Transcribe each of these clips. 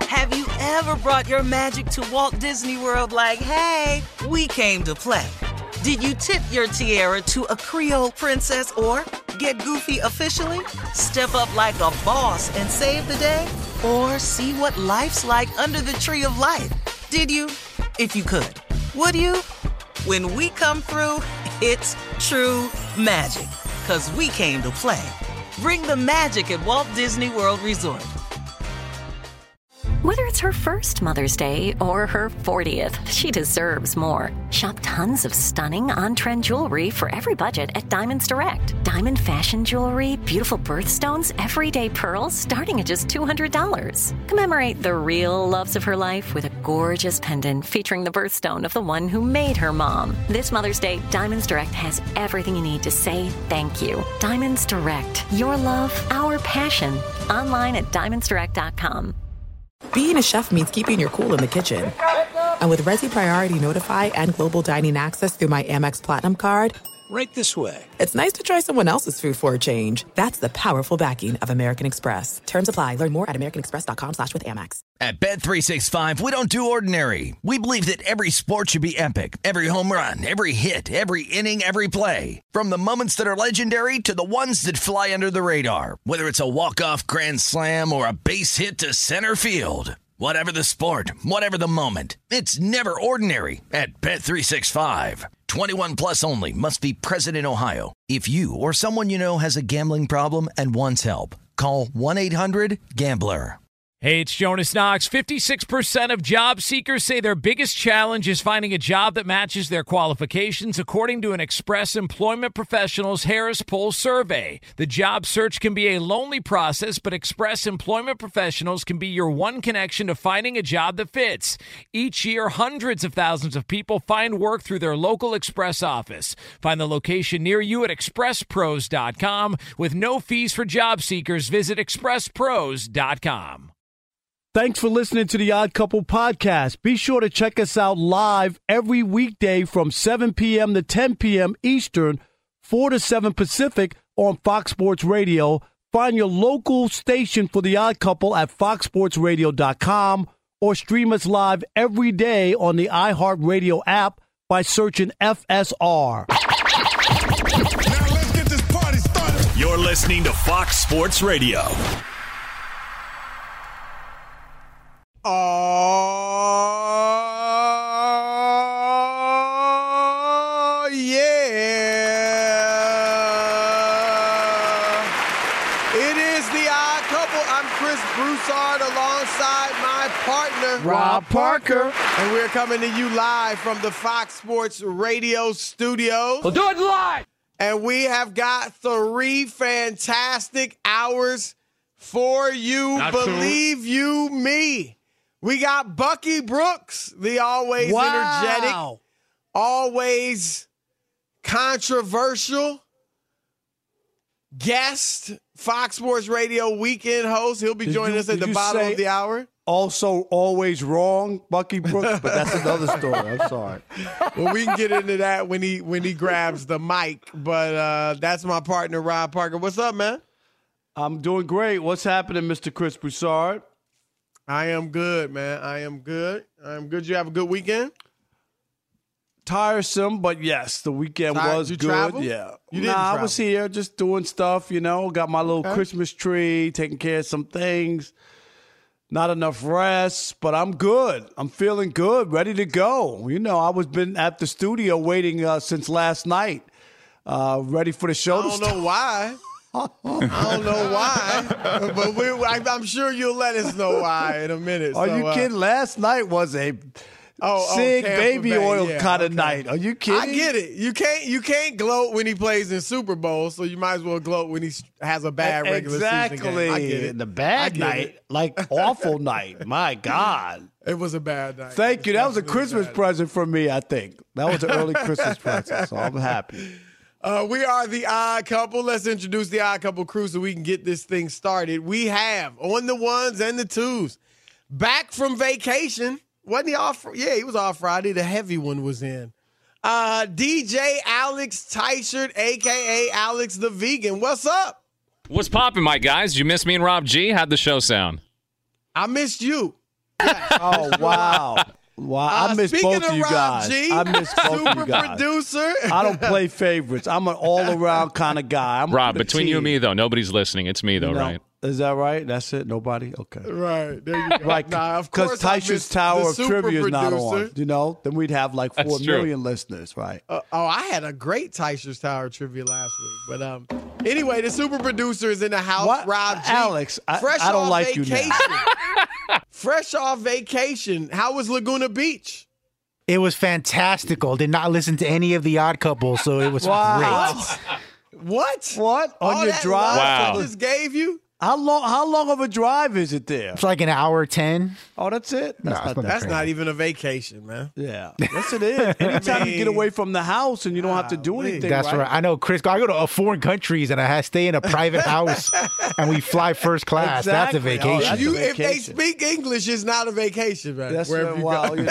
Have you ever brought your magic to Walt Disney World like, hey, we came to play? Did you tip your tiara to a Creole princess or get goofy officially? Step up like a boss and save the day? Or see what life's like under the tree of life? Did you? If you could. Would you? When we come through, it's true magic. 'Cause we came to play. Bring the magic at Walt Disney World Resort. Whether it's her first Mother's Day or her 40th, she deserves more. Shop tons of stunning on-trend jewelry for every budget at Diamonds Direct. Diamond fashion jewelry, beautiful birthstones, everyday pearls starting at just $200. Commemorate the real loves of her life with a gorgeous pendant featuring the birthstone of the one who made her mom. This Mother's Day, Diamonds Direct has everything you need to say thank you. Diamonds Direct. Your love, our passion. Online at diamondsdirect.com. Being a chef means keeping your cool in the kitchen. And with Resi Priority Notify and Global Dining Access through my Amex Platinum card, right this way. It's nice to try someone else's food for a change. That's the powerful backing of American Express. Terms apply. Learn more at americanexpress.com/withAmex. At Bet365, we don't do ordinary. We believe that every sport should be epic. Every home run, every hit, every inning, every play. From the moments that are legendary to the ones that fly under the radar. Whether it's a walk-off grand slam or a base hit to center field. Whatever the sport, whatever the moment, it's never ordinary at Bet365. 21 plus only. Must be present in Ohio. If you or someone you know has a gambling problem and wants help, call 1-800-GAMBLER. Hey, it's Jonas Knox. 56% of job seekers say their biggest challenge is finding a job that matches their qualifications, according to an Express Employment Professionals Harris Poll survey. The job search can be a lonely process, but Express Employment Professionals can be your one connection to finding a job that fits. Each year, hundreds of thousands of people find work through their local Express office. Find the location near you at expresspros.com. With no fees for job seekers, visit expresspros.com. Thanks for listening to the Odd Couple podcast. Be sure to check us out live every weekday from 7 p.m. to 10 p.m. Eastern, 4 to 7 Pacific on Fox Sports Radio. Find your local station for the Odd Couple at foxsportsradio.com or stream us live every day on the iHeartRadio app by searching FSR. Now let's get this party started. You're listening to Fox Sports Radio. Oh, yeah. It is the Odd Couple. I'm Chris Broussard alongside my partner, Rob Parker. And we're coming to you live from the Fox Sports Radio studios. We'll do it live. And we have got 3 fantastic hours for you. Believe you me. We got Bucky Brooks, the always energetic, always controversial guest, Fox Sports Radio weekend host. He'll be joining us at the bottom of the hour. Also always wrong, Bucky Brooks, but that's another story. I'm sorry. Well, we can get into that when he grabs the mic. But that's my partner, Rob Parker. What's up, man? I'm doing great. What's happening, Mr. Chris Broussard? I am good, man. I am good. You have a good weekend? Tiresome, but yes, the weekend was you good. Travel? Yeah. You didn't travel. I was here just doing stuff, got my little Christmas tree, taking care of some things. Not enough rest, but I'm good. I'm feeling good, ready to go. I was been at the studio waiting since last night, ready for the show to start. I don't know why. I don't know why, but I'm sure you'll let us know why in a minute. Are you kidding? Last night was a Sig baby oil kind of night. Are you kidding? I get it. You can't gloat when he plays in Super Bowl, so you might as well gloat when he has a bad regular season game. I get it. The bad night, like awful night. My God. It was a bad night. Thank you. That was a Christmas present for me, I think. That was an early Christmas present, so I'm happy. We are the Odd Couple. Let's introduce the Odd Couple crew so we can get this thing started. We have, on the ones and the twos, back from vacation. Wasn't he off? Yeah, he was off Friday. The heavy one was in. DJ Alex Teichert, a.k.a. Alex the Vegan. What's up? What's poppin', my guys? Did you miss me and Rob G? How'd the show sound? I missed you. Oh, wow. Wow, I miss both of you guys. I miss both of you guys. Producer. I don't play favorites. I'm an all-around kind of guy. Rob, between you and me, though, nobody's listening. It's me, though, right? Is that right? That's it? Nobody? Okay. Right. There you go. Right. Because Taisha's Tower of Trivia is not on. Then we'd have like 4 million listeners, right? I had a great Taisha's Tower of Trivia last week. But anyway, the super producer is in the house. What? Rob G. Alex, I don't like vacation. You now. Fresh off vacation. How was Laguna Beach? It was fantastical. Did not listen to any of the Odd Couple, so it was great. What? On your drive? Wow. I just gave you? How long of a drive is it there? It's like an hour 10. Oh, that's it? That's not even a vacation, man. Yeah. Yes, it is. Anytime you get away from the house and you don't have to do anything. That's right. I know, Chris. I go to foreign countries and I stay in a private house and we fly first class. Exactly. That's a vacation. That's a vacation. If they speak English, it's not a vacation, man. That's then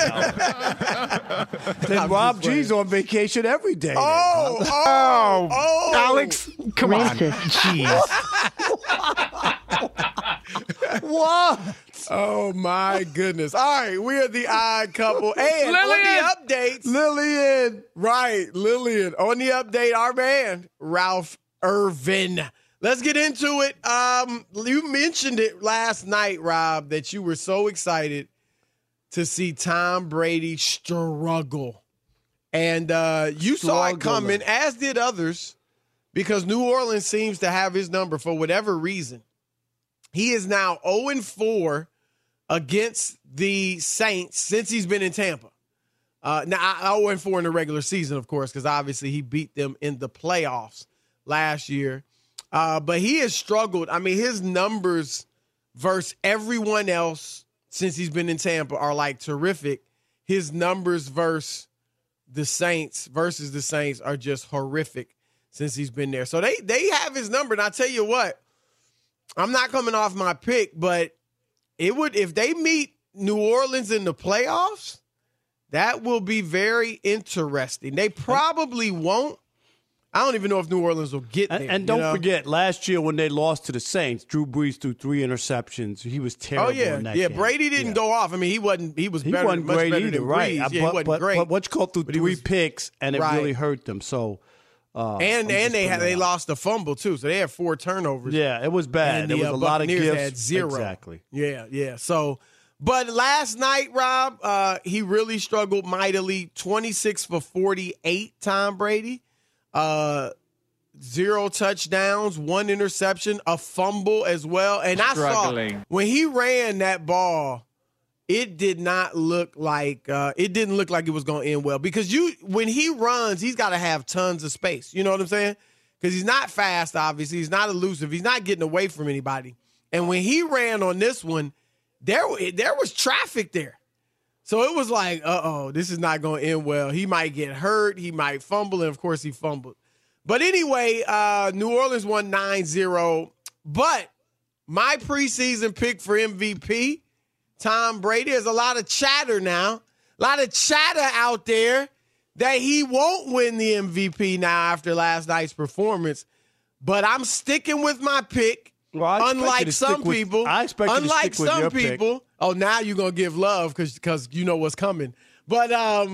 Rob G's on vacation every day. Oh, Alex, come on. Jeez. What? Oh, my goodness. All right, we are the Odd Couple. And on the updates. Lillian. Right, Lillian. On the update, our man, Ralph Irvin. Let's get into it. You mentioned it last night, Rob, that you were so excited to see Tom Brady struggle. And you saw it coming, as did others, because New Orleans seems to have his number for whatever reason. He is now 0-4 against the Saints since he's been in Tampa. Now, 0-4 in the regular season, of course, because obviously he beat them in the playoffs last year. But he has struggled. I mean, his numbers versus everyone else since he's been in Tampa are like terrific. His numbers versus the Saints are just horrific since he's been there. So they have his number. And I tell you what, I'm not coming off my pick, but it would, if they meet New Orleans in the playoffs, that will be very interesting. They probably won't. I don't even know if New Orleans will get there. And don't forget, last year when they lost to the Saints, Drew Brees threw 3 interceptions. He was terrible in that game. Brady didn't go off. I mean, he wasn't better, much great better either, than right? Brees. He wasn't great. But what you call through 3 picks, and it really hurt them. So, and they lost a fumble too, so they had 4 turnovers. Yeah, it was bad. There was a lot of gifts. Had 0. Exactly. Yeah. So, but last night, Rob, he really struggled mightily. 26 for 48, Tom Brady. 0 touchdowns, 1 interception, a fumble as well. And I saw when he ran that ball, it did not look like it was going to end well, because when he runs, he's got to have tons of space. You know what I'm saying? Because he's not fast, obviously. He's not elusive. He's not getting away from anybody. And when he ran on this one, there was traffic there. So it was like, this is not going to end well. He might get hurt. He might fumble. And, of course, he fumbled. But anyway, New Orleans won 9-0. But my preseason pick for MVP, Tom Brady, there's a lot of chatter now. A lot of chatter out there that he won't win the MVP now after last night's performance. But I'm sticking with my pick. Well, unlike some people. Oh, now you're going to give love because you know what's coming. But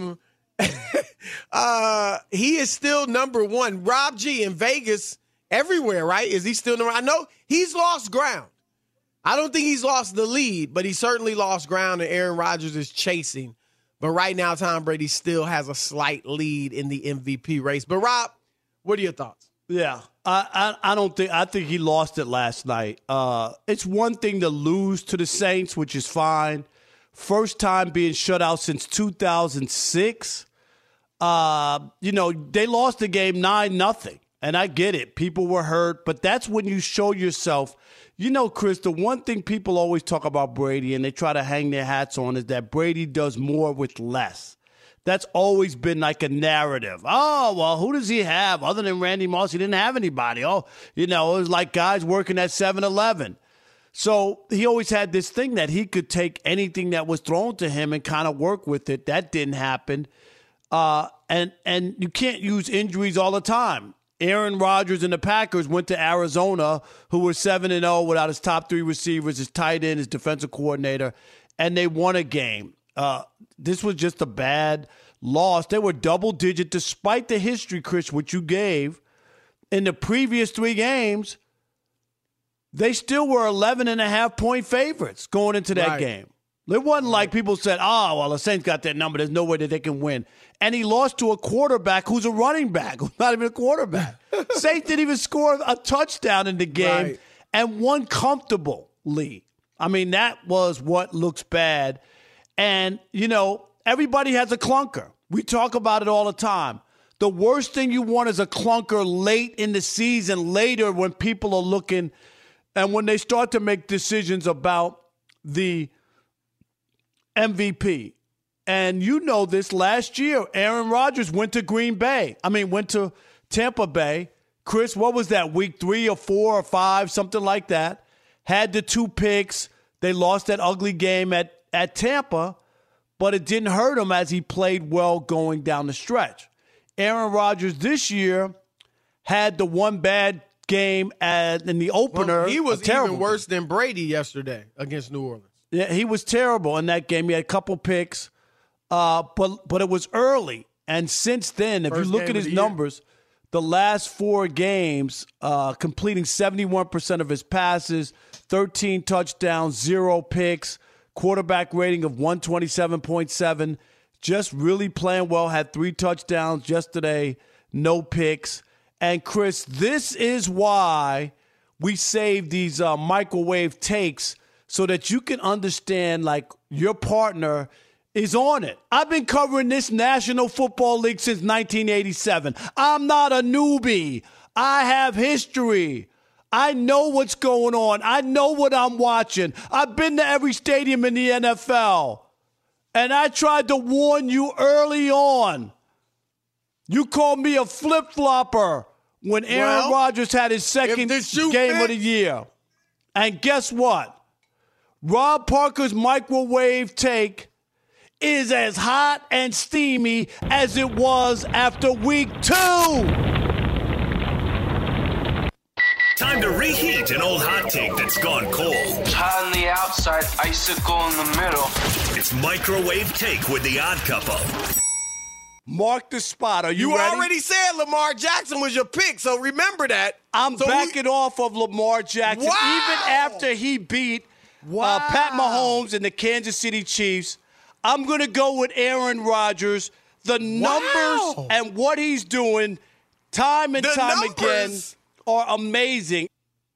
he is still number 1. Rob G in Vegas, everywhere, right? Is he still number 1? I know he's lost ground. I don't think he's lost the lead, but he certainly lost ground, and Aaron Rodgers is chasing. But right now, Tom Brady still has a slight lead in the MVP race. But, Rob, what are your thoughts? Yeah, I think he lost it last night. It's one thing to lose to the Saints, which is fine. First time being shut out since 2006. They lost the game 9-0, and I get it. People were hurt, but that's when you show yourself. You know, Chris, the one thing people always talk about Brady and they try to hang their hats on is that Brady does more with less. That's always been like a narrative. Oh, well, who does he have? Other than Randy Moss, he didn't have anybody. It was like guys working at 7-Eleven. So he always had this thing that he could take anything that was thrown to him and kind of work with it. That didn't happen. And you can't use injuries all the time. Aaron Rodgers and the Packers went to Arizona, who were 7-0 without his top 3 receivers, his tight end, his defensive coordinator, and they won a game. This was just a bad loss. They were double-digit despite the history, Chris, which you gave. In the previous 3 games, they still were 11.5-point favorites going into that game. It wasn't like people said, the Saints got that number. There's no way that they can win. And he lost to a quarterback who's a running back, who's not even a quarterback. Saints didn't even score a touchdown in the game and won comfortably. I mean, that was what looks bad. And, everybody has a clunker. We talk about it all the time. The worst thing you want is a clunker late in the season, later when people are looking and when they start to make decisions about the MVP. And this last year, Aaron Rodgers went to Tampa Bay. Chris, what was that, week 3 or 4 or 5, something like that? Had the 2 picks. They lost that ugly game at Tampa, but it didn't hurt him as he played well going down the stretch. Aaron Rodgers this year had the one bad game in the opener. Well, he was even worse than Brady yesterday against New Orleans. Yeah, he was terrible in that game. He had a couple picks, but it was early. And since then, if you look at his numbers, the last 4 games, completing 71% of his passes, 13 touchdowns, 0 picks, quarterback rating of 127.7, just really playing well, had 3 touchdowns yesterday, no picks. And, Chris, this is why we save these microwave takes so that you can understand, your partner is on it. I've been covering this National Football League since 1987. I'm not a newbie. I have history. I know what's going on. I know what I'm watching. I've been to every stadium in the NFL. And I tried to warn you early on. You called me a flip-flopper when Aaron Rodgers had his second game of the year. And guess what? Rob Parker's microwave take is as hot and steamy as it was after week 2. Time to reheat an old hot take that's gone cold. It's hot on the outside, icicle in the middle. It's Microwave Take with the Odd Couple. Mark the spot. Are you ready? You already said Lamar Jackson was your pick, so remember that. I'm backing off of Lamar Jackson. Even after he beat Pat Mahomes and the Kansas City Chiefs, I'm going to go with Aaron Rodgers. The numbers and what he's doing time and time again are amazing.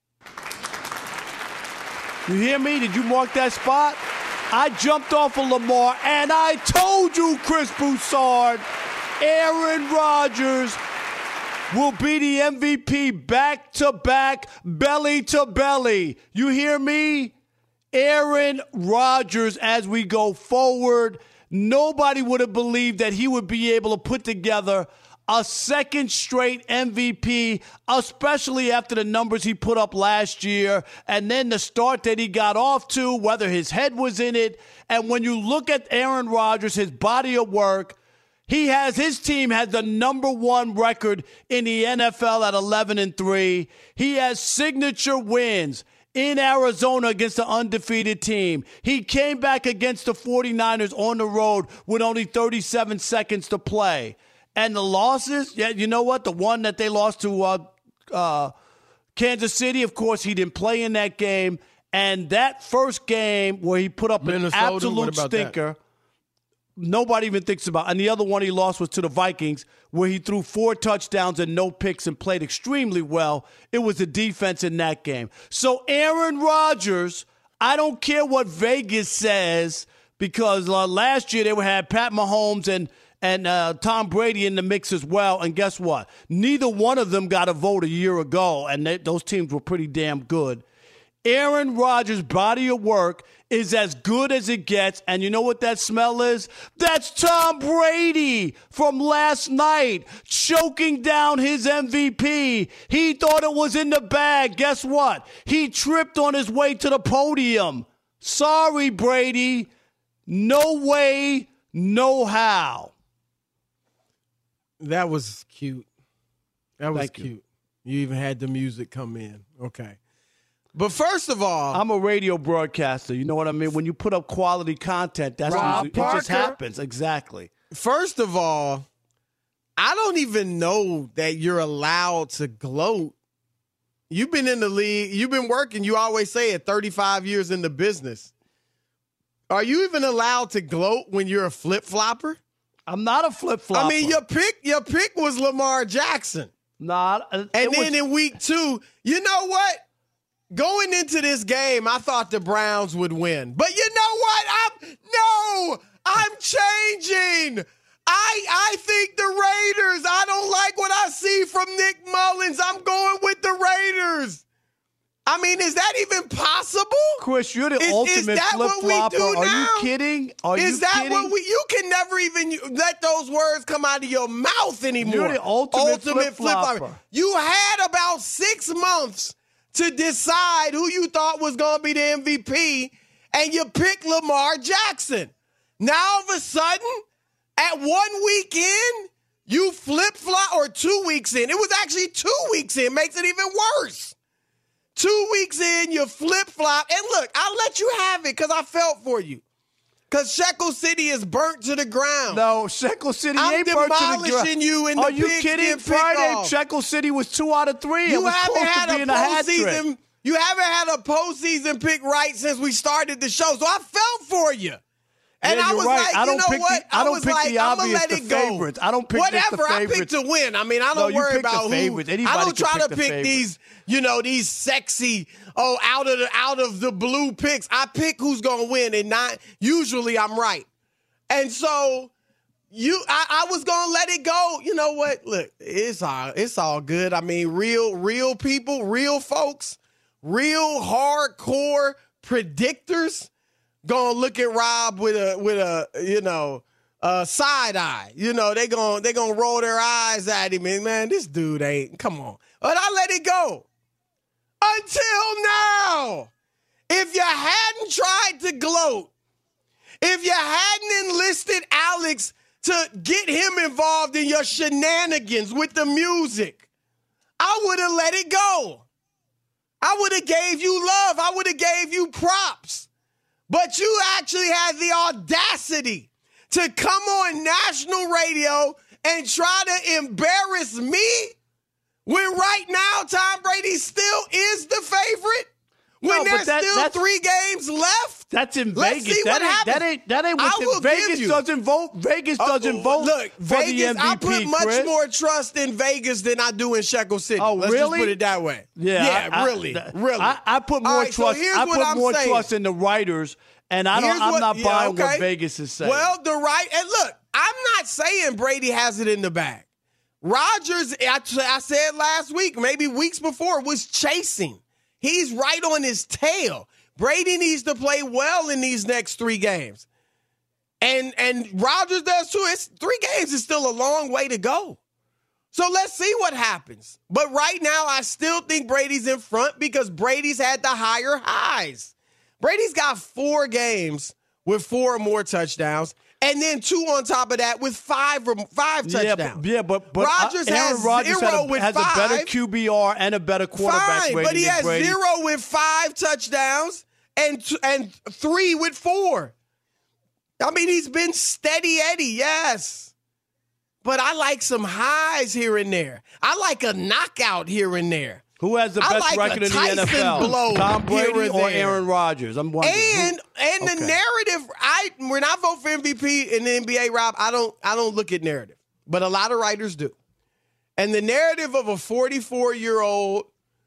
You hear me? Did you mark that spot? I jumped off of Lamar, and I told you, Chris Broussard, Aaron Rodgers will be the MVP back-to-back, belly-to-belly. You hear me? Aaron Rodgers, as we go forward, nobody would have believed that he would be able to put together a second straight MVP, especially after the numbers he put up last year, and then the start that he got off to, whether his head was in it. And when you look at Aaron Rodgers, his body of work, his team has the number 1 record in the NFL at 11-3. He has signature wins in Arizona against the undefeated team. He came back against the 49ers on the road with only 37 seconds to play. And the losses, you know what? The one that they lost to Kansas City, of course, he didn't play in that game. And that first game where he put up an absolute stinker, nobody even thinks about. And the other one he lost was to the Vikings, where he threw 4 touchdowns and no picks and played extremely well. It was the defense in that game. So Aaron Rodgers, I don't care what Vegas says, because last year they had Pat Mahomes and Tom Brady in the mix as well. And guess what? Neither one of them got a vote a year ago, and those teams were pretty damn good. Aaron Rodgers' body of work is as good as it gets. And you know what that smell is? That's Tom Brady from last night, choking down his MVP. He thought it was in the bag. Guess what? He tripped on his way to the podium. Sorry, Brady. No way, no how. That was cute. That was cute. You even had the music come in. Okay. But first of all, I'm a radio broadcaster. You know what I mean? When you put up quality content, that's usually, it just happens. Exactly. First of all, I don't even know that you're allowed to gloat. You've been in the league. You've been working. You always say it, 35 years in the business. Are you even allowed to gloat when you're a flip-flopper? I'm not a flip-flopper. I mean, your pick was Lamar Jackson. And then in week 2, you know what? Going into this game, I thought the Browns would win. But you know what? I'm changing. I think the Raiders. I don't like what I see from Nick Mullins. I'm going with the Raiders. I mean, is that even possible? Chris, you're the ultimate flip-flopper. Are you kidding? Is that what you can never even let those words come out of your mouth anymore. You're the ultimate flip-flopper. You had about 6 months to decide who you thought was going to be the MVP, and you picked Lamar Jackson. Now, all of a sudden, at 1 week in, you flip-flop, or 2 weeks in. It was actually 2 weeks in. Makes it even worse. 2 weeks in, you flip-flop. And look, I'll let you have it because I felt for you. Because Shekel City is burnt to the ground. No, Shekel City ain't burnt to the ground. I'm demolishing you in the Are you kidding? Friday, Shekel City was 2 out of 3. You haven't had a postseason. You haven't had a postseason pick right since we started the show. So I felt for you. And yeah, I was right. like, I don't you know pick what? I don't pick the I'm obvious, let the it go. favorites. I don't pick whatever. the favorites. I pick to win. I mean, I don't worry about who. I don't try to pick these, these sexy, out of the blue picks. I pick who's going to win, and not usually I'm right. And so I was going to let it go. You know what? Look, it's all good. I mean, real people, real folks, real hardcore predictors gonna look at Rob with a side eye. They gonna roll their eyes at him, and man, this dude ain't. Come on, but I let it go until now. If you hadn't tried to gloat, if you hadn't enlisted Alex to get him involved in your shenanigans with the music, I would have let it go. I would have gave you love. I would have gave you props. But you actually had the audacity to come on national radio and try to embarrass me when right now Tom Brady still is the favorite? When there's still 3 games left? That's in Let's Vegas. See what happens. That ain't what Vegas doesn't vote. Vegas doesn't vote look, for Vegas, the MVP, I put much more trust in Vegas than I do in Shekel City. Oh, Let's really? just put it that way. Yeah, really. I put more trust. I put more trust in the writers, and I'm not buying what Vegas is saying. Well, and look, I'm not saying Brady has it in the bag. Rodgers, I said last week, maybe weeks before, was chasing. He's right on his tail. Brady needs to play well in these next 3 games. And Rodgers does too. 3 games is still a long way to go. So let's see what happens. But right now, I still think Brady's in front because Brady's had the higher highs. Brady's got 4 games with 4 or more touchdowns, and then 2 on top of that with 5 touchdowns. But Rodgers has 0 with 5. Has a better QBR and a better quarterback rating but he has Brady. 0 with 5 touchdowns and 3 with 4. I mean, he's been steady Eddie, yes. But I like some highs here and there. I like a knockout here and there. Who has the best record in the NFL? Tom Brady or Aaron Rodgers? I'm wondering. And the narrative. When I vote for MVP in the NBA, Rob, I don't look at narrative, but a lot of writers do. And the narrative of a 44-year-old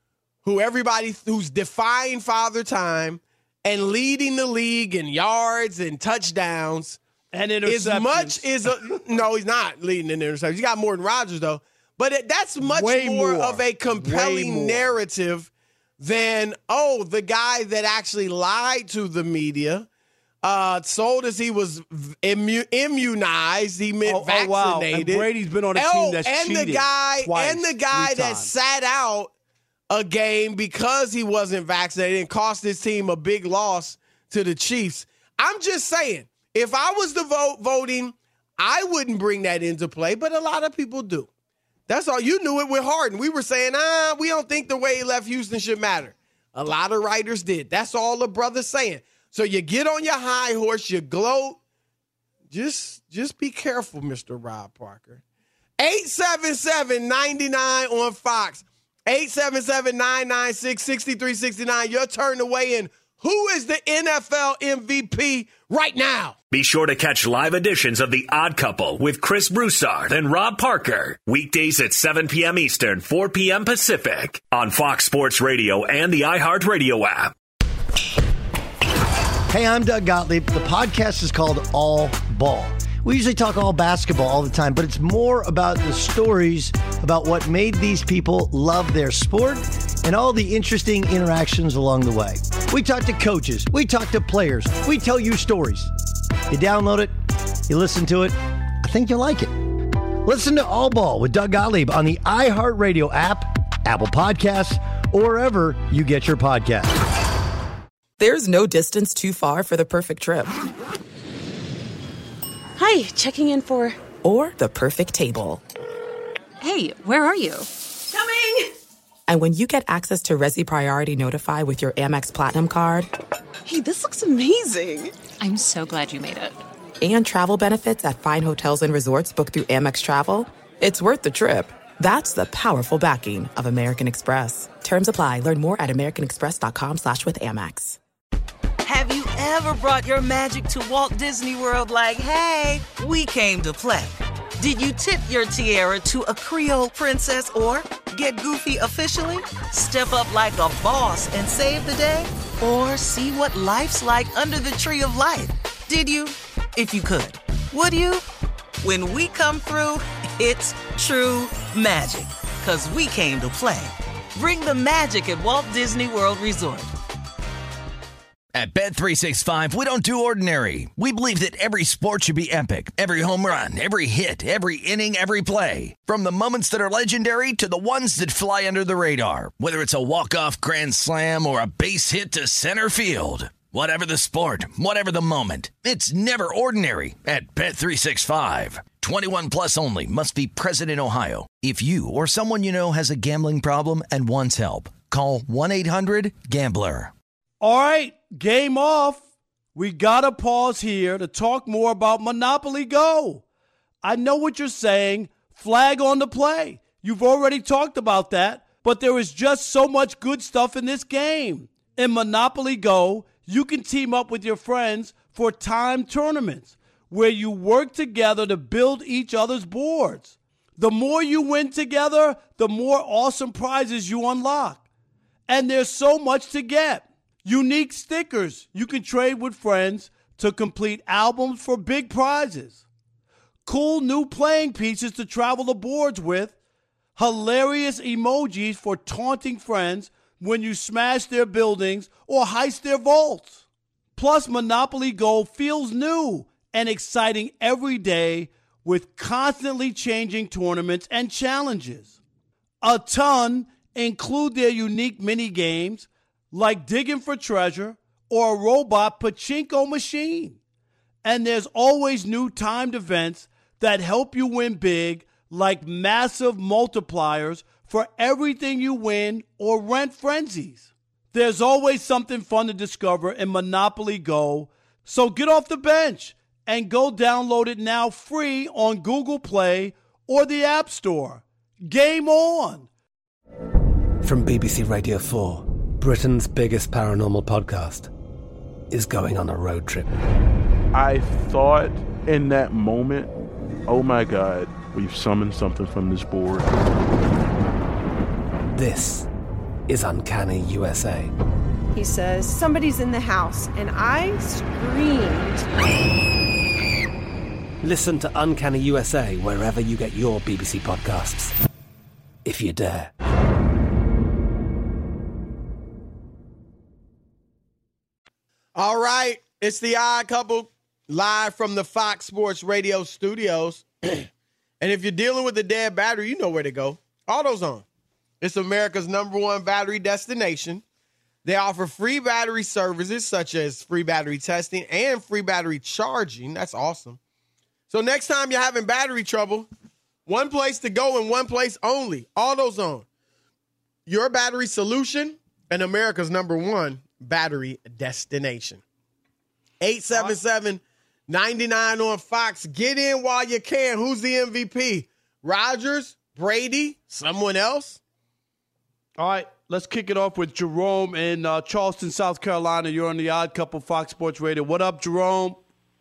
who's defying father time and leading the league in yards and touchdowns and interceptions. No, he's not leading in interceptions. He got more than Rodgers though. But that's much more of a compelling narrative than, the guy that actually lied to the media, told us he was immunized, he meant vaccinated. Wow. And Brady's been on a team that's cheated twice, and the guy that sat out a game because he wasn't vaccinated and cost his team a big loss to the Chiefs. I'm just saying, if I was the voting, I wouldn't bring that into play, but a lot of people do. That's all. You knew it with Harden. We were saying, we don't think the way he left Houston should matter. A lot of writers did. That's all the brother's saying. So you get on your high horse, you gloat. Just be careful, Mr. Rob Parker. 877-99 on Fox. 877-996-6369. Your turn to weigh in. Who is the NFL MVP right now? Be sure to catch live editions of The Odd Couple with Chris Broussard and Rob Parker. Weekdays at 7 p.m. Eastern, 4 p.m. Pacific on Fox Sports Radio and the iHeartRadio app. Hey, I'm Doug Gottlieb. The podcast is called All Ball. We usually talk all basketball all the time, but it's more about the stories about what made these people love their sport and all the interesting interactions along the way. We talk to coaches. We talk to players. We tell you stories. You download it. You listen to it. I think you'll like it. Listen to All Ball with Doug Gottlieb on the iHeartRadio app, Apple Podcasts, or wherever you get your podcasts. There's no distance too far for the perfect trip. Hi, checking in for... Or the perfect table. Hey, where are you? Coming! And when you get access to Resi Priority Notify with your Amex Platinum card... Hey, this looks amazing. I'm so glad you made it. And travel benefits at fine hotels and resorts booked through Amex Travel, it's worth the trip. That's the powerful backing of American Express. Terms apply. Learn more at americanexpress.com/withAmex. Have you ever brought your magic to Walt Disney World like, hey, we came to play? Did you tip your tiara to a Creole princess or get goofy officially? Step up like a boss and save the day? Or see what life's like under the tree of life? Did you? If you could. Would you? When we come through, it's true magic. 'Cause we came to play. Bring the magic at Walt Disney World Resort. At Bet365, we don't do ordinary. We believe that every sport should be epic. Every home run, every hit, every inning, every play. From the moments that are legendary to the ones that fly under the radar. Whether it's a walk-off grand slam or a base hit to center field. Whatever the sport, whatever the moment. It's never ordinary at Bet365. 21 plus only. Must be present in Ohio. If you or someone you know has a gambling problem and wants help, call 1-800-GAMBLER. All right, game off. We got to pause here to talk more about Monopoly Go. I know what you're saying. Flag on the play. You've already talked about that, but there is just so much good stuff in this game. In Monopoly Go, you can team up with your friends for timed tournaments where you work together to build each other's boards. The more you win together, the more awesome prizes you unlock. And there's so much to get. Unique stickers you can trade with friends to complete albums for big prizes. Cool new playing pieces to travel the boards with. Hilarious emojis for taunting friends when you smash their buildings or heist their vaults. Plus, Monopoly Go feels new and exciting every day with constantly changing tournaments and challenges. A ton include their unique mini games like digging for treasure or a robot pachinko machine. And there's always new timed events that help you win big, like massive multipliers for everything you win or rent frenzies. There's always something fun to discover in Monopoly Go, so get off the bench and go download it now free on Google Play or the App Store. Game on! From BBC Radio 4, Britain's biggest paranormal podcast is going on a road trip. I thought in that moment, oh my God, we've summoned something from this board. This is Uncanny USA. He says, somebody's in the house, and I screamed. Listen to Uncanny USA wherever you get your BBC podcasts, if you dare. All right, it's the Odd Couple live from the Fox Sports Radio studios. And if you're dealing with a dead battery, you know where to go. AutoZone. It's America's #1 battery destination. They offer free battery services such as free battery testing and free battery charging. That's awesome. So next time you're having battery trouble, one place to go and one place only, AutoZone. Your battery solution and America's #1 battery destination. 877-99 on Fox. Get in while you can. Who's the MVP? Rodgers, Brady, someone else? All right, let's kick it off with Jerome in Charleston, South Carolina. You're on the Odd Couple, Fox Sports Radio. What up, Jerome?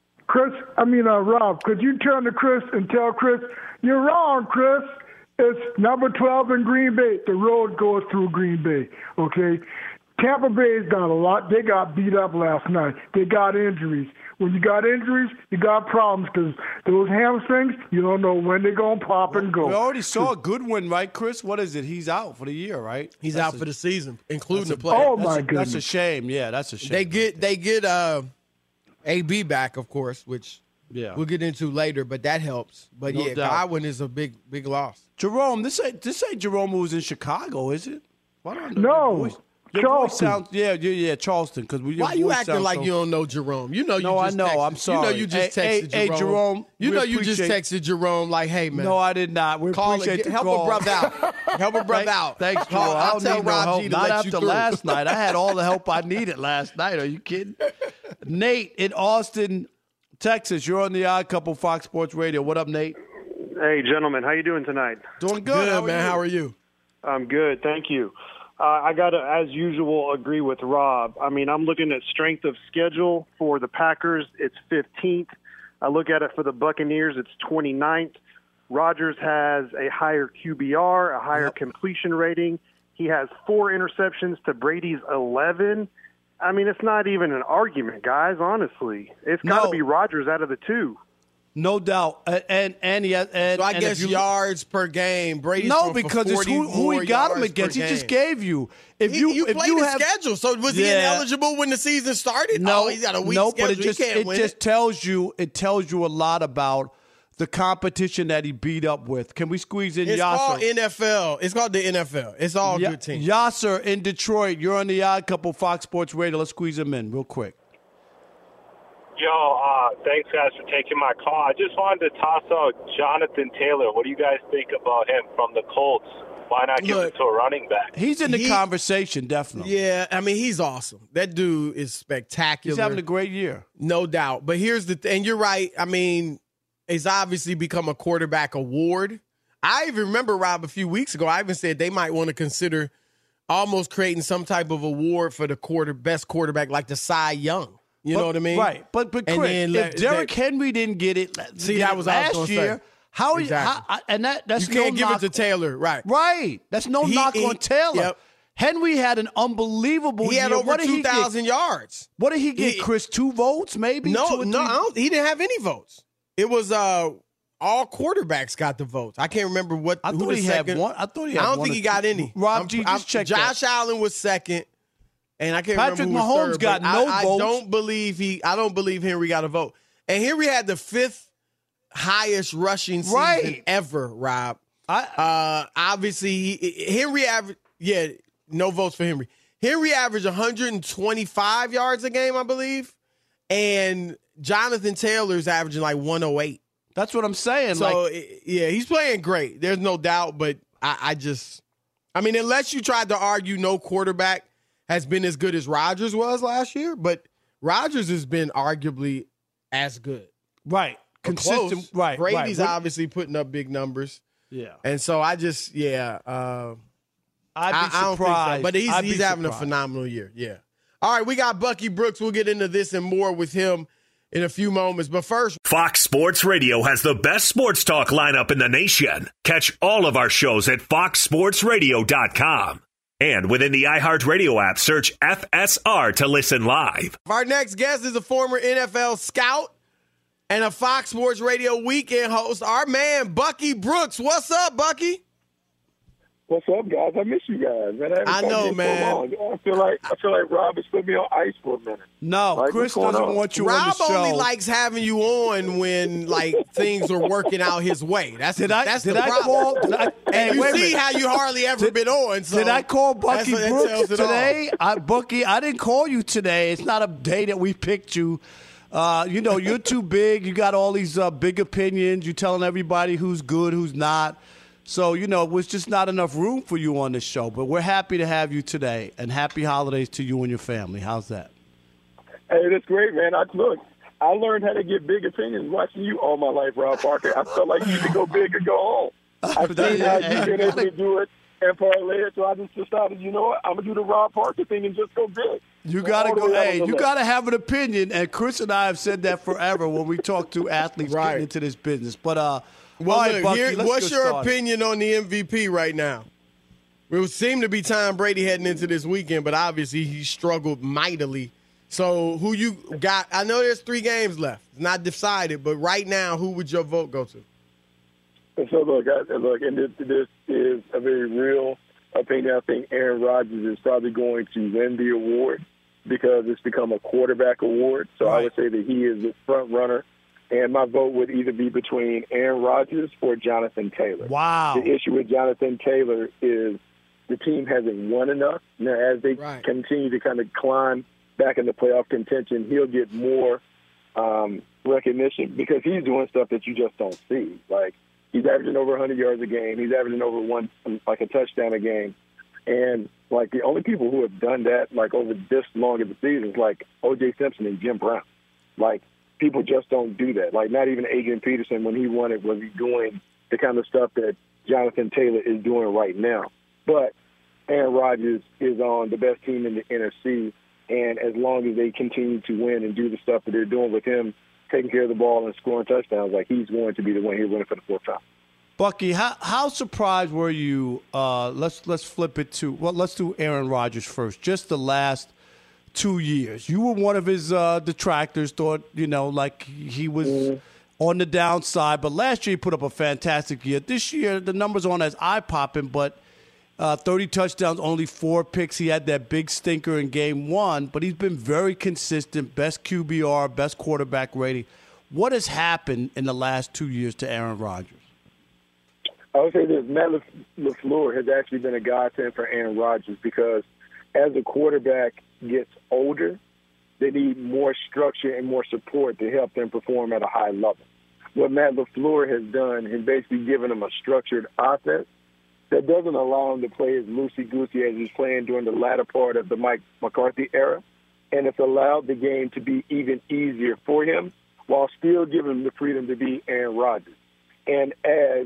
Rob, could you turn to Chris and tell Chris, you're wrong, Chris. It's number 12 in Green Bay. The road goes through Green Bay, okay? Tampa Bay's got a lot. They got beat up last night. They got injuries. When you got injuries, you got problems because those hamstrings, you don't know when they're going to pop and go. We already saw Goodwin, right, Chris? What is it? He's out for the year, right? He's out for the season, including the play. Oh, my goodness. That's a shame. Yeah, that's a shame. They get AB back, of course, which we'll get into later, but that helps. But, No doubt. Godwin is a big loss. Jerome, this ain't Jerome who was in Chicago, is it? Why don't I know No. your voice? Your Charleston. voice sounds, Charleston. Why you acting like you don't know Jerome? You know you just I know. texted. I'm sorry. You know you just texted Jerome. Hey, Jerome. You know you just texted Jerome like, hey, man. No, I did not. We appreciate the help call. a brother out. Help a brother out. Thanks, Jerome. I I'll don't tell need no Rob help. G to Not let you after through. last night. I had all the help I needed last night. Are you kidding? Nate in Austin, Texas. You're on the Odd Couple, Fox Sports Radio. What up, Nate? Hey, gentlemen. How you doing tonight? Doing good. Good, man. How are you? I'm good. Thank you. I got to, as usual, agree with Rob. I mean, I'm looking at strength of schedule for the Packers. It's 15th. I look at it for the Buccaneers. It's 29th. Rodgers has a higher QBR, a higher completion rating. He has 4 interceptions to Brady's 11. I mean, it's not even an argument, guys, honestly. It's got to be Rodgers out of the two. No doubt. And he has, So I guess yards per game. Brady's because it's who he got him against. He just gave you. If you played the schedule, so was he ineligible when the season started? No, he's got a weak no, schedule. but it just tells you a lot about the competition that he beat up with. Can we squeeze in It's Yasser? called NFL. It's called the NFL. It's all good teams. Yasser in Detroit. You're on the Odd Couple, Fox Sports Radio. Let's squeeze him in real quick. Yo, thanks, guys, for taking my call. I just wanted to toss out Jonathan Taylor. What do you guys think about him from the Colts? Why not give it to a running back? He's in the conversation, definitely. Yeah, I mean, he's awesome. That dude is spectacular. He's having a great year. No doubt. But here's the thing. You're right. I mean, it's obviously become a quarterback award. I even remember, Rob, a few weeks ago, I even said they might want to consider almost creating some type of award for the best quarterback, like the Cy Young. You know what I mean? Right. But Chris, if Derrick Henry didn't get it last year, how are you? And that's you can't give it to Taylor, right? Right. That's no knock on Taylor. Yep. Henry had an unbelievable year. He had over 2,000 yards. What did he get, Chris? 2 votes, maybe? No, he didn't have any votes. It was all quarterbacks got the votes. I can't remember what. I thought he had one. I don't think he got any. Rob G, just check that. Josh Allen was second. And I can't Patrick remember who was Mahomes third, got no votes. I don't believe Henry got a vote. And Henry had the 5th highest rushing season ever, Rob. Obviously, Henry averaged, no votes for Henry. Henry averaged 125 yards a game, I believe. And Jonathan Taylor's averaging like 108. That's what I'm saying. So, he's playing great. There's no doubt. But I mean, unless you tried to argue no quarterback has been as good as Rodgers was last year, but Rodgers has been arguably as good. Right. Consistent. Close. Right. Brady's obviously putting up big numbers. Yeah. And so I just, I'd be surprised. I don't think so, but he's having a phenomenal year. Yeah. All right, we got Bucky Brooks. We'll get into this and more with him in a few moments. But first, Fox Sports Radio has the best sports talk lineup in the nation. Catch all of our shows at foxsportsradio.com. And within the iHeartRadio app, search FSR to listen live. Our next guest is a former NFL scout and a Fox Sports Radio weekend host, our man, Bucky Brooks. What's up, Bucky? What's up, guys? I miss you guys, man. I know, man. I feel like Rob has put me on ice for a minute. No, like, Chris doesn't want you on the show. Rob only likes having you on when things are working out his way. That's the problem. And you see how you hardly ever been on. So did I call Bucky Brooks today? Bucky, I didn't call you today. It's not a day that we picked you. You're too big. You got all these big opinions. You're telling everybody who's good, who's not. So, it was just not enough room for you on this show. But we're happy to have you today, and happy holidays to you and your family. How's that? Hey, that's great, man. I learned how to get big opinions watching you all my life, Rob Parker. I felt like you could go big or go home. I've seen how you've been able to do it and parlay it, so I just decided, you know what, I'm going to do the Rob Parker thing and just go big. You got to go. Hey, you got to have an opinion, and Chris and I have said that forever when we talk to athletes getting into this business. But well, right, Bucky, what's your opinion on the MVP right now? It would seem to be Tom Brady heading into this weekend, but obviously he struggled mightily. So who you got? I know there's 3 games left. It's not decided, but right now, who would your vote go to? So, look, and this is a very real opinion. I think Aaron Rodgers is probably going to win the award because it's become a quarterback award. So I would say that he is the front runner. And my vote would either be between Aaron Rodgers or Jonathan Taylor. Wow. The issue with Jonathan Taylor is the team hasn't won enough. Now, as they continue to kind of climb back in the playoff contention, he'll get more recognition because he's doing stuff that you just don't see. Like, he's averaging over 100 yards a game. He's averaging over a touchdown a game. And, like, the only people who have done that, like, over this long of the season is, like, O.J. Simpson and Jim Brown. Like, people just don't do that. Like, not even Adrian Peterson, when he won it, was he doing the kind of stuff that Jonathan Taylor is doing right now. But Aaron Rodgers is on the best team in the NFC, and as long as they continue to win and do the stuff that they're doing with him, taking care of the ball and scoring touchdowns, like, he's going to be the one here winning for the 4th time. Bucky, how surprised were you? Let's flip it to let's do Aaron Rodgers first. Just the last 2 years, you were one of his detractors. Thought like he was on the downside, but last year he put up a fantastic year. This year the numbers aren't as eye popping, but 30 touchdowns, only 4 picks. He had that big stinker in game 1, but he's been very consistent. Best QBR, best quarterback rating. What has happened in the last 2 years to Aaron Rodgers? I would say this: Matt LaFleur has actually been a godsend for Aaron Rodgers because as a quarterback gets older, they need more structure and more support to help them perform at a high level. What Matt LaFleur has done is basically given him a structured offense that doesn't allow him to play as loosey-goosey as he's playing during the latter part of the Mike McCarthy era, and it's allowed the game to be even easier for him while still giving him the freedom to be Aaron Rodgers. And as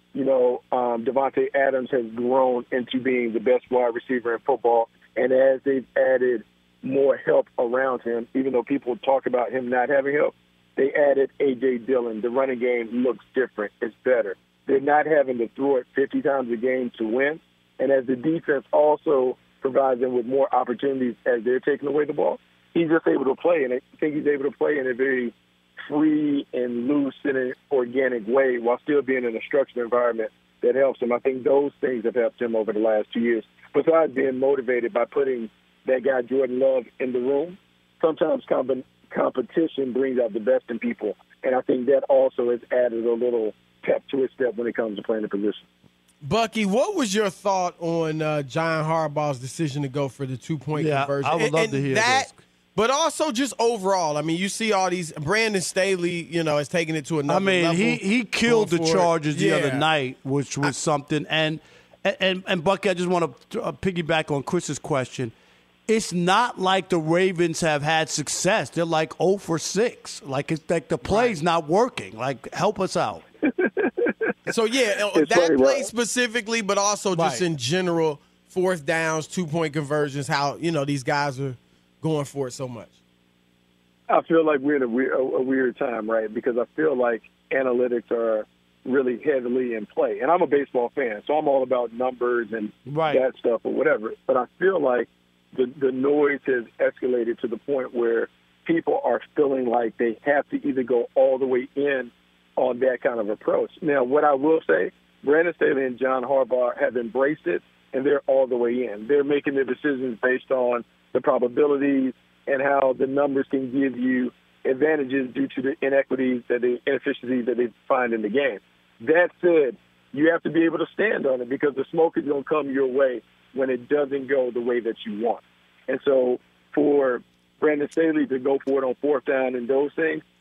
Devontae Adams has grown into being the best wide receiver in football, and as they've added more help around him, even though people talk about him not having help, they added A.J. Dillon. The running game looks different. It's better. They're not having to throw it 50 times a game to win. And as the defense also provides them with more opportunities as they're taking away the ball, he's just able to play. And I think he's able to play in a very free and loose and an organic way while still being in a structured environment that helps him. I think those things have helped him over the last 2 years. Besides being motivated by putting that guy Jordan Love in the room, sometimes competition brings out the best in people. And I think that also has added a little pep to his step when it comes to playing the position. Bucky, what was your thought on John Harbaugh's decision to go for the 2-point conversion? I would love to hear that. But also just overall, I mean, you see all these. Brandon Staley, has taken it to another level. He killed the Chargers the other night, which was something. And Bucky, I just want to piggyback on Chris's question. It's not like the Ravens have had success. They're like 0 for 6. Like it's like the play's not working. Like, help us out. So that play specifically, but also just in general, 4th downs, 2-point conversions. How these guys are going for it so much. I feel like we're in a weird time, right? Because I feel like analytics are really heavily in play. And I'm a baseball fan, so I'm all about numbers and that stuff or whatever. But I feel like the noise has escalated to the point where people are feeling like they have to either go all the way in on that kind of approach. Now, what I will say, Brandon Staley and John Harbaugh have embraced it, and they're all the way in. They're making their decisions based on the probabilities and how the numbers can give you advantages due to the inefficiencies that they find in the game. That said, you have to be able to stand on it because the smoke is going to come your way when it doesn't go the way that you want. And so for Brandon Staley to go for it on 4th down and those things,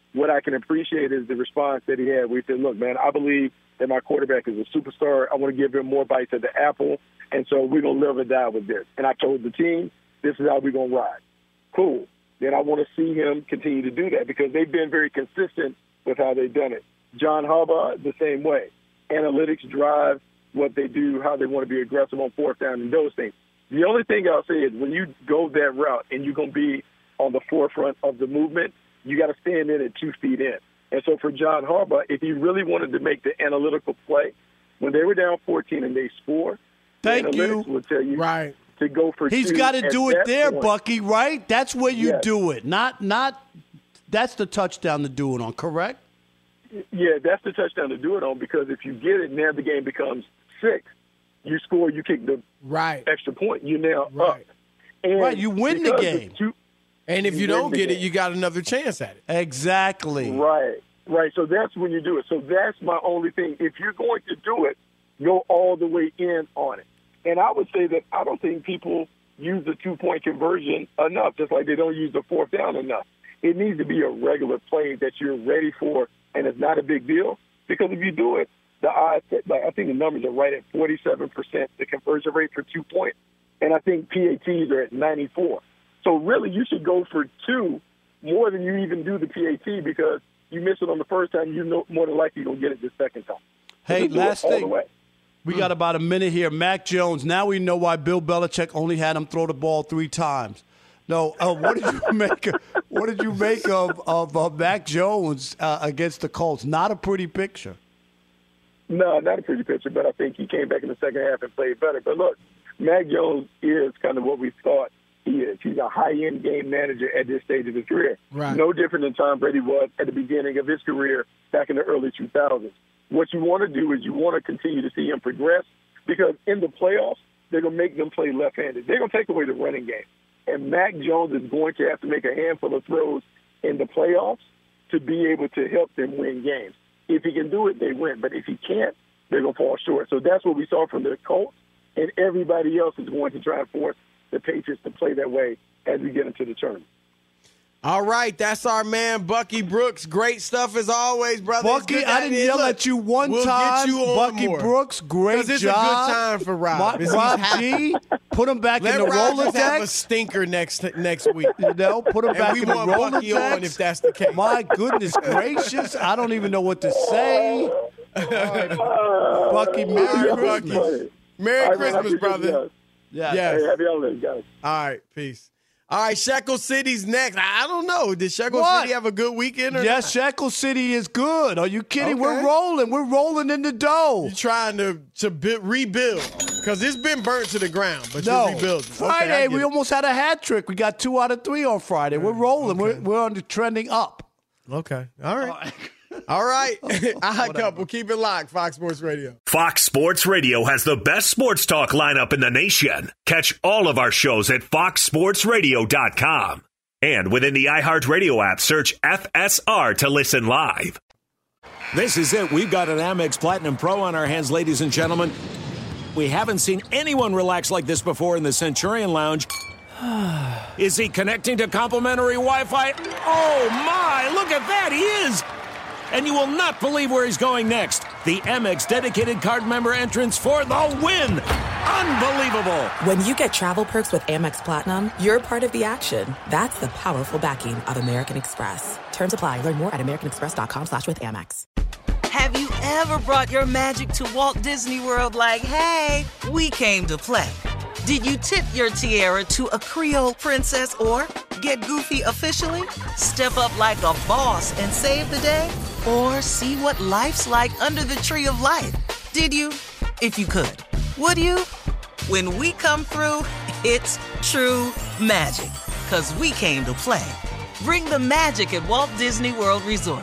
what I can appreciate is the response that he had. We said, look, man, I believe that my quarterback is a superstar. I want to give him more bites at the apple, and so we're going to live or die with this. And I told the team, this is how we're going to ride. Cool. Then I want to see him continue to do that because they've been very consistent with how they've done it. John Harbaugh, the same way. Analytics drive what they do, how they want to be aggressive on fourth down and those things. The only thing I'll say is when you go that route and you're going to be on the forefront of the movement, you got to stand in at 2 feet in. And so for John Harbaugh, if he really wanted to make the analytical play, when they were down 14 and they score, thank you. Would tell you to go for He's got to do it there, point. Bucky, right? That's where you do it. Not. That's the touchdown to do it on, correct? Yeah, that's the touchdown to do it on because if you get it, now the game becomes 6. You score, you kick the extra point, you're now up. And you win the game. And if you don't get it, you got another chance at it. Exactly. Right. So that's when you do it. So that's my only thing. If you're going to do it, go all the way in on it. And I would say that I don't think people use the 2-point conversion enough, just like they don't use the fourth down enough. It needs to be a regular play that you're ready for, and it's not a big deal. Because if you do it, the odds, I think the numbers are right at 47%, the conversion rate for 2 points. And I think PATs are at 94. So really, you should go for 2 more than you even do the PAT because you miss it on the first time, you know more than likely you're going to get it the second time. Hey, last thing. We got about a minute here. Mac Jones, now we know why Bill Belichick only had him throw the ball 3 times. No, what did you make of Mac Jones against the Colts? Not a pretty picture. No, not a pretty picture, but I think he came back in the second half and played better. But look, Mac Jones is kind of what we thought he is. He's a high-end game manager at this stage of his career. Right. No different than Tom Brady was at the beginning of his career back in the early 2000s. What you want to do is you want to continue to see him progress because in the playoffs, they're going to make them play left-handed. They're going to take away the running game. And Mac Jones is going to have to make a handful of throws in the playoffs to be able to help them win games. If he can do it, they win. But if he can't, they're going to fall short. So that's what we saw from the Colts, and everybody else is going to try and force the Patriots to play that way as we get into the tournament. All right, that's our man, Bucky Brooks. Great stuff as always, brother. Bucky, I didn't yell at you one time. Get you on Bucky more. Brooks, great job. It's a good time for Rob. Rob G, put him back in the Rolodex. Have a stinker next week. Put him back in the Rolodex. We want Bucky on if that's the case. My goodness gracious, I don't even know what to say. Bucky, Merry Christmas. Merry Christmas, brother. Yeah. Hey, happy holidays, guys. All right, peace. All right, Shekel City's next. I don't know. Did Shekel City have a good weekend or not? Shekel City is good. Are you kidding? Okay. We're rolling. We're rolling in the dough. You're trying to rebuild because it's been burnt to the ground, but you're rebuilding. Friday, we almost had a hat trick. We got 2 out of 3 on Friday. We're rolling. Okay. We're on the trending up. Okay. All right. All right. Odd Couple. Keep it locked. Fox Sports Radio. Fox Sports Radio has the best sports talk lineup in the nation. Catch all of our shows at foxsportsradio.com. And within the iHeartRadio app, search FSR to listen live. This is it. We've got an Amex Platinum Pro on our hands, ladies and gentlemen. We haven't seen anyone relax like this before in the Centurion Lounge. Is he connecting to complimentary Wi-Fi? Oh, my. Look at that. He is. And you will not believe where he's going next. The Amex dedicated card member entrance for the win. Unbelievable. When you get travel perks with Amex Platinum, you're part of the action. That's the powerful backing of American Express. Terms apply. Learn more at americanexpress.com/withAmex. Have you ever brought your magic to Walt Disney World like, hey, we came to play? Did you tip your tiara to a Creole princess or get goofy officially? Step up like a boss and save the day? Or see what life's like under the tree of life? Did you? If you could. Would you? When we come through, it's true magic. 'Cause we came to play. Bring the magic at Walt Disney World Resort.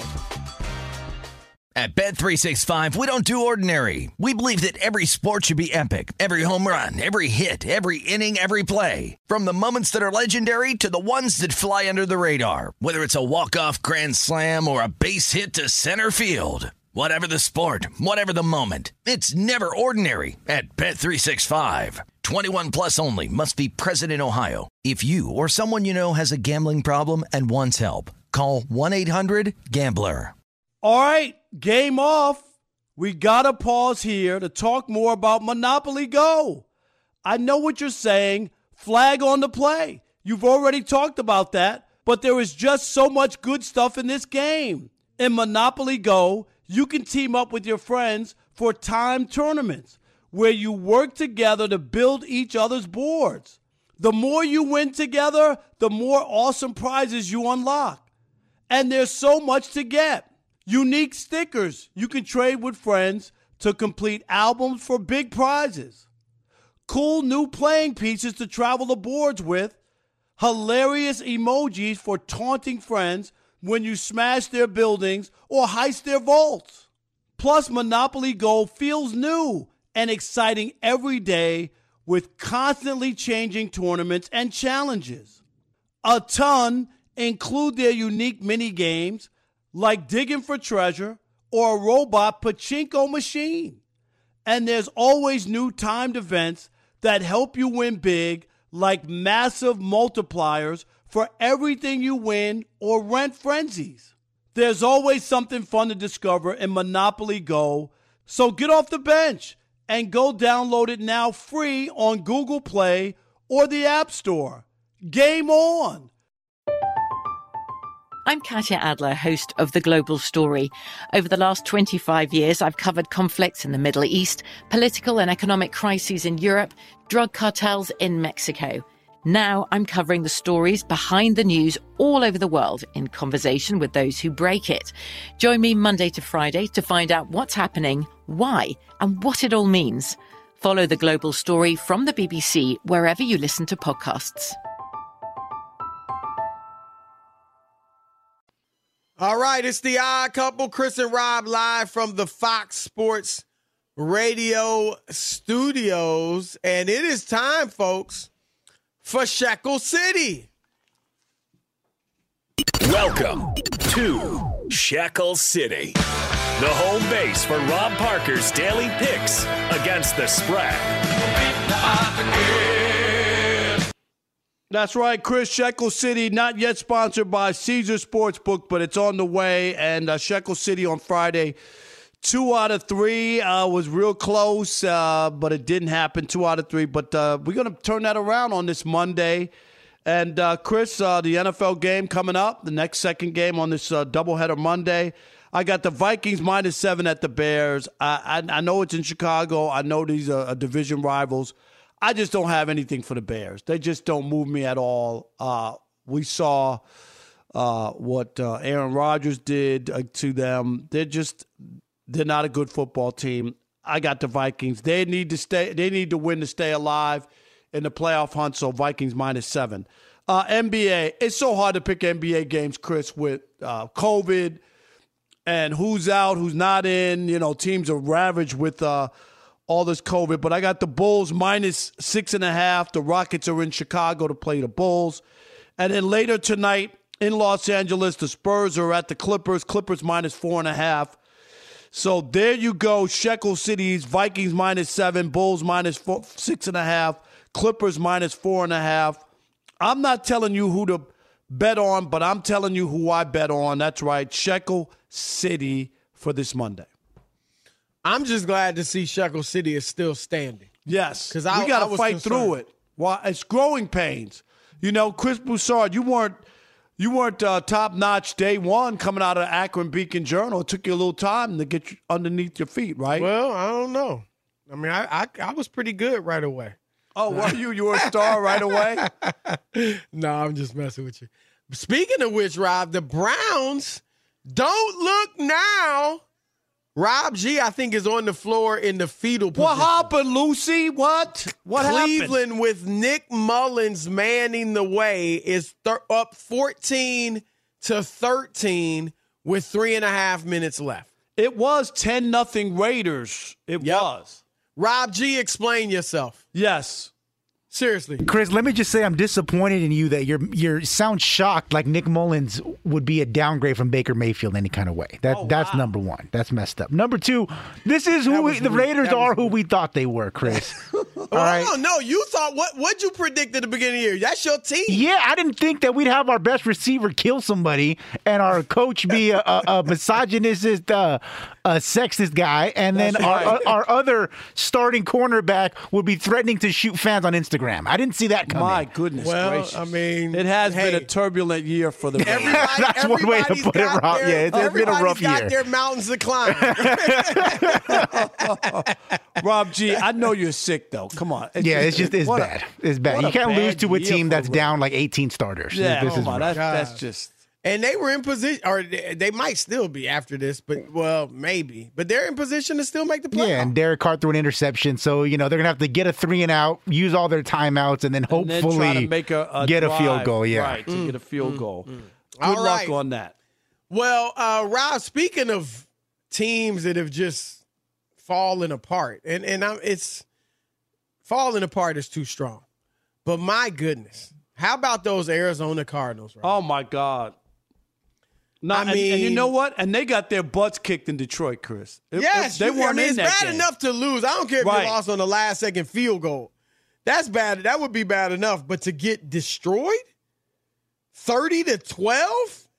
At Bet365, we don't do ordinary. We believe that every sport should be epic. Every home run, every hit, every inning, every play. From the moments that are legendary to the ones that fly under the radar. Whether it's a walk-off grand slam or a base hit to center field. Whatever the sport, whatever the moment. It's never ordinary at Bet365. 21 plus only. Must be present in Ohio. If you or someone you know has a gambling problem and wants help, Call 1-800-GAMBLER. All right, game off. We got to pause here to talk more about Monopoly Go. I know what you're saying. Flag on the play. You've already talked about that, but there is just so much good stuff in this game. In Monopoly Go, you can team up with your friends for timed tournaments where you work together to build each other's boards. The more you win together, the more awesome prizes you unlock. And there's so much to get. Unique stickers you can trade with friends to complete albums for big prizes. Cool new playing pieces to travel the boards with. Hilarious emojis for taunting friends when you smash their buildings or heist their vaults. Plus, Monopoly Go feels new and exciting every day with constantly changing tournaments and challenges. A ton include their unique mini games like digging for treasure or a robot pachinko machine. And there's always new timed events that help you win big, like massive multipliers for everything you win or rent frenzies. There's always something fun to discover in Monopoly Go, so get off the bench and go download it now free on Google Play or the App Store. Game on! I'm Katya Adler, host of The Global Story. Over the last 25 years, I've covered conflicts in the Middle East, political and economic crises in Europe, drug cartels in Mexico. Now I'm covering the stories behind the news all over the world in conversation with those who break it. Join me Monday to Friday to find out what's happening, why, and what it all means. Follow The Global Story from the BBC wherever you listen to podcasts. All right, it's the Odd Couple, Chris and Rob, live from the Fox Sports Radio studios. And it is time, folks, for Shekel City. Welcome to Shekel City, the home base for Rob Parker's daily picks against the spread. That's right, Chris. Shekel City, not yet sponsored by Caesars Sportsbook, but it's on the way. And Shekel City on Friday, 2 out of 3 was real close, but it didn't happen. 2 out of 3. But we're going to turn that around on this Monday. And, Chris, the NFL game coming up, the next second game on this doubleheader Monday. I got the Vikings -7 at the Bears. I know it's in Chicago. I know these are division rivals. I just don't have anything for the Bears. They just don't move me at all. We saw what Aaron Rodgers did to them. They're not a good football team. I got the Vikings. They need to win to stay alive in the playoff hunt. So Vikings -7. NBA. It's so hard to pick NBA games, Chris, with COVID and who's out, who's not in. You know, teams are ravaged with all this COVID, but I got the Bulls -6.5. The Rockets are in Chicago to play the Bulls. And then later tonight in Los Angeles, the Spurs are at the Clippers. Clippers -4.5. So there you go. Shekel City's Vikings -7, Bulls -6.5, Clippers -4.5. I'm not telling you who to bet on, but I'm telling you who I bet on. That's right, Shekel City for this Monday. I'm just glad to see Shekel City is still standing. Yes, because we got to fight through it. Well, it's growing pains. You know, Chris Broussard, you weren't top notch day one coming out of Akron Beacon Journal. It took you a little time to get you underneath your feet, right? Well, I don't know. I mean, I was pretty good right away. Oh, were you? You were a star right away? No, I'm just messing with you. Speaking of which, Rob, the Browns don't look now. Rob G, I think, is on the floor in the fetal position. What happened, Lucy? What Cleveland, happened? with Nick Mullins manning the way, is up 14-13 with 3.5 minutes left. It was 10-0 Raiders. It was. Rob G, explain yourself. Yes. Seriously. Chris, let me just say I'm disappointed in you that you sound shocked like Nick Mullins would be a downgrade from Baker Mayfield any kind of way. That's number one. That's messed up. Number two, this is who the Raiders are who we thought they were, Chris. All right. Oh, no, you thought, what'd you predict at the beginning of the year? That's your team. Yeah, I didn't think that we'd have our best receiver kill somebody and our coach be a misogynist, sexist guy, and then our other starting cornerback would be threatening to shoot fans on Instagram. I didn't see that coming. My goodness gracious. I mean, it has been a turbulent year for the Raiders. That's one way to put it, Rob. Yeah, it's been a rough year. Everybody's got their mountains to climb. Rob G, I know you're sick, though. Come on. It's bad. It's bad. You can't lose to a team that's down like 18 starters. Yeah, that's just... And they were in position, or they might still be after this, but, well, maybe. But they're in position to still make the playoffs. Yeah, and Derek Carr threw an interception. So, they're going to have to get a 3-and-out, use all their timeouts, and then hopefully try to make a get drive, a field goal. Yeah. Right, to get a field goal. Good All luck right. on that. Well, Rob, speaking of teams that have just fallen apart, and it's falling apart is too strong. But my goodness, how about those Arizona Cardinals, Rob? Oh, my God. No, and you know what? And they got their butts kicked in Detroit, Chris. Yes, they weren't in it's that bad game. enough to lose. I don't care if you lost on the last second field goal. That's bad. That would be bad enough. But to get destroyed, 30-12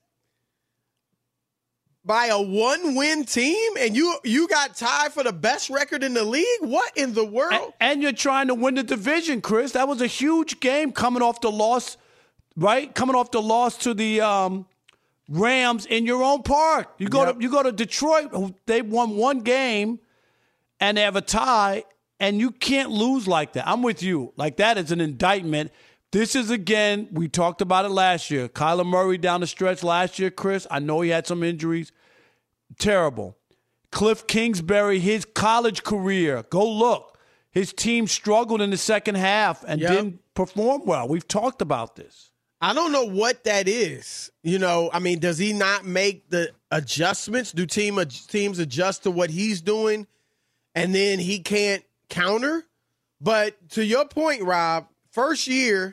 by a 1-win team, and you got tied for the best record in the league? What in the world? And you're trying to win the division, Chris. That was a huge game coming off the loss, right? Coming off the loss to the Rams in your own park. You go to Detroit, they won one game and they have a tie, and you can't lose like that. I'm with you. Like, that is an indictment. This is, again, we talked about it last year. Kyler Murray down the stretch last year, Chris. I know he had some injuries. Terrible. Cliff Kingsbury, his college career, go look. His team struggled in the second half and didn't perform well. We've talked about this. I don't know what that is. Does he not make the adjustments? Do teams adjust to what he's doing and then he can't counter? But to your point, Rob, first year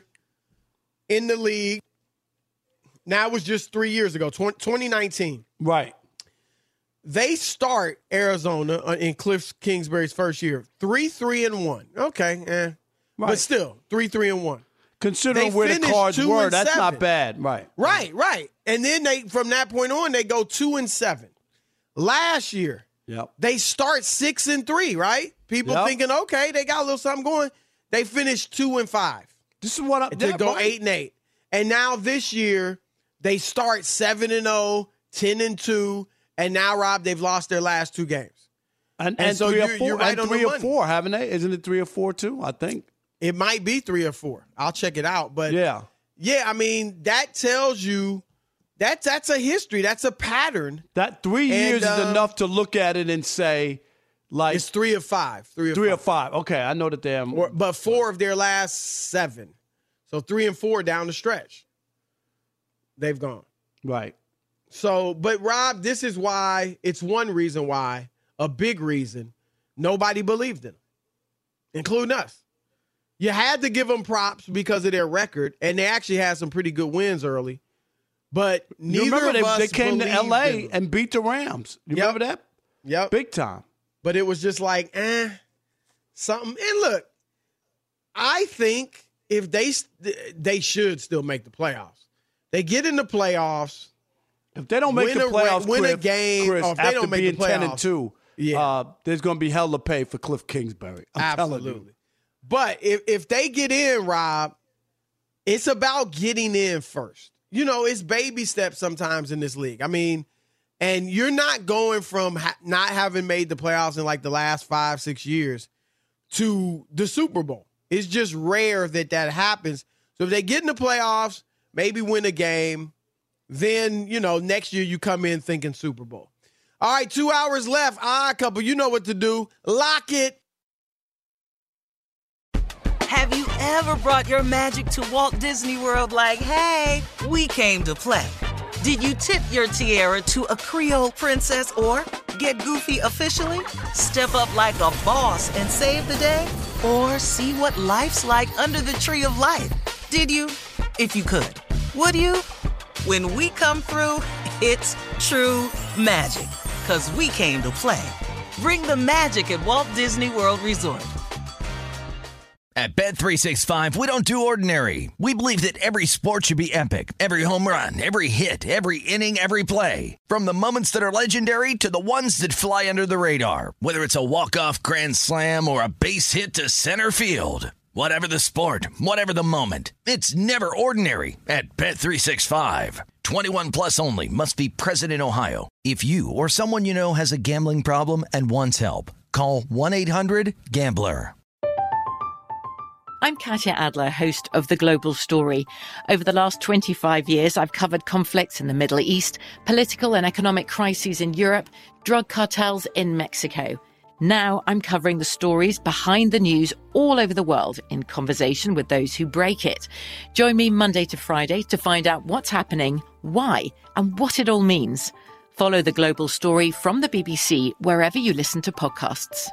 in the league, now it was just 3 years ago, 2019. Right. They start Arizona in Cliff Kingsbury's first year, 3-3-1. Okay, Right. But still, 3-3-1. Considering where the cards were, that's not bad. Right. Right. And then from that point on, they go 2-7. Last year, they start 6-3, right? People thinking, okay, they got a little something going. They finished 2-5. This is what I'm to go 8-8. And now this year, they start 7-0, 10-2, and now, Rob, they've lost their last two games. And so 3 or 4, you're right and on 3 the or money. 4, haven't they? Isn't it 3 or 4 too? I think it might be 3 or 4. I'll check it out. But yeah. That tells you that's a history. That's a pattern. That 3 years is enough to look at it and say, like, it's 3 of 5. 3 or 5. Okay, I know that they have, but 4 of their last 7. So 3 and 4 down the stretch. They've gone. Right. So, but Rob, this is why, it's one reason why, a big reason, nobody believed in them, including us. You had to give them props because of their record, and they actually had some pretty good wins early. But neither of us they came to believed L.A. in them. and beat the Rams. You remember that? Yep. Big time. But it was just like, something. And look, I think if they should still make the playoffs. They get in the playoffs. If they don't make the playoffs, win a game, Chris, or if they after don't make being the playoffs, 10-2, there's going to be hell to pay for Cliff Kingsbury. I'm telling you. But if they get in, Rob, it's about getting in first. It's baby steps sometimes in this league. I mean, and you're not going from not having made the playoffs in like the last 5-6 years to the Super Bowl. It's just rare that happens. So if they get in the playoffs, maybe win a game, then, next year you come in thinking Super Bowl. All right, 2 hours left. Couple, you know what to do. Lock it. Have you ever brought your magic to Walt Disney World like, hey, we came to play? Did you tip your tiara to a Creole princess or get goofy officially? Step up like a boss and save the day? Or see what life's like under the tree of life? Did you? If you could. Would you? When we come through, it's true magic. 'Cause we came to play. Bring the magic at Walt Disney World Resort. At Bet365, we don't do ordinary. We believe that every sport should be epic. Every home run, every hit, every inning, every play. From the moments that are legendary to the ones that fly under the radar. Whether it's a walk-off grand slam or a base hit to center field. Whatever the sport, whatever the moment. It's never ordinary at Bet365. 21 plus only. Must be present in Ohio. If you or someone you know has a gambling problem and wants help, call 1-800-GAMBLER. I'm Katya Adler, host of The Global Story. Over the last 25 years, I've covered conflicts in the Middle East, political and economic crises in Europe, drug cartels in Mexico. Now I'm covering the stories behind the news all over the world in conversation with those who break it. Join me Monday to Friday to find out what's happening, why, and what it all means. Follow The Global Story from the BBC wherever you listen to podcasts.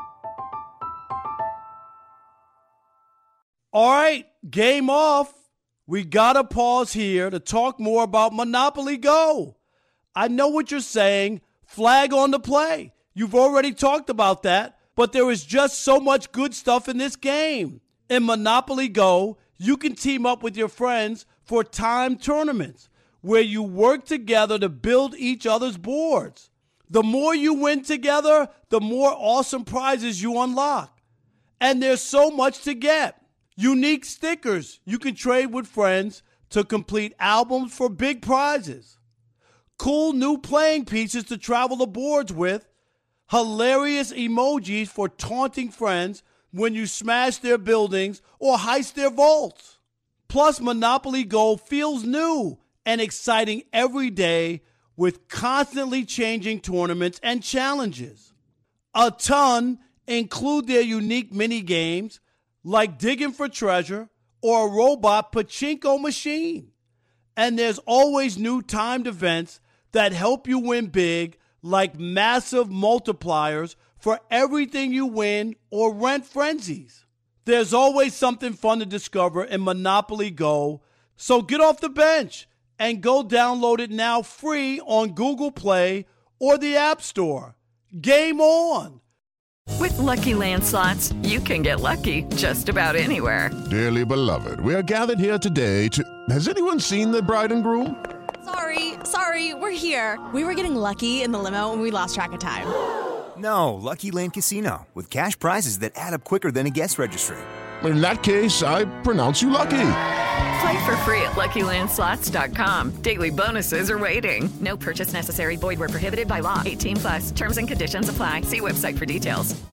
All right, game off. We got to pause here to talk more about Monopoly Go. I know what you're saying. Flag on the play. You've already talked about that, but there is just so much good stuff in this game. In Monopoly Go, you can team up with your friends for timed tournaments where you work together to build each other's boards. The more you win together, the more awesome prizes you unlock. And there's so much to get. Unique stickers you can trade with friends to complete albums for big prizes. Cool new playing pieces to travel the boards with. Hilarious emojis for taunting friends when you smash their buildings or heist their vaults. Plus, Monopoly Go feels new and exciting every day with constantly changing tournaments and challenges. A ton include their unique mini games like digging for treasure or a robot pachinko machine. And there's always new timed events that help you win big, like massive multipliers for everything you win or rent frenzies. There's always something fun to discover in Monopoly Go, so get off the bench and go download it now free on Google Play or the App Store. Game on! With Lucky Land Slots, you can get lucky just about anywhere. Dearly beloved, we are gathered here today to... Has anyone seen the bride and groom? Sorry, we're here. We were getting lucky in the limo and we lost track of time. No, Lucky Land Casino, with cash prizes that add up quicker than a guest registry. In that case, I pronounce you lucky. Play for free at LuckyLandSlots.com. Daily bonuses are waiting. No purchase necessary. Void where prohibited by law. 18 plus. Terms and conditions apply. See website for details.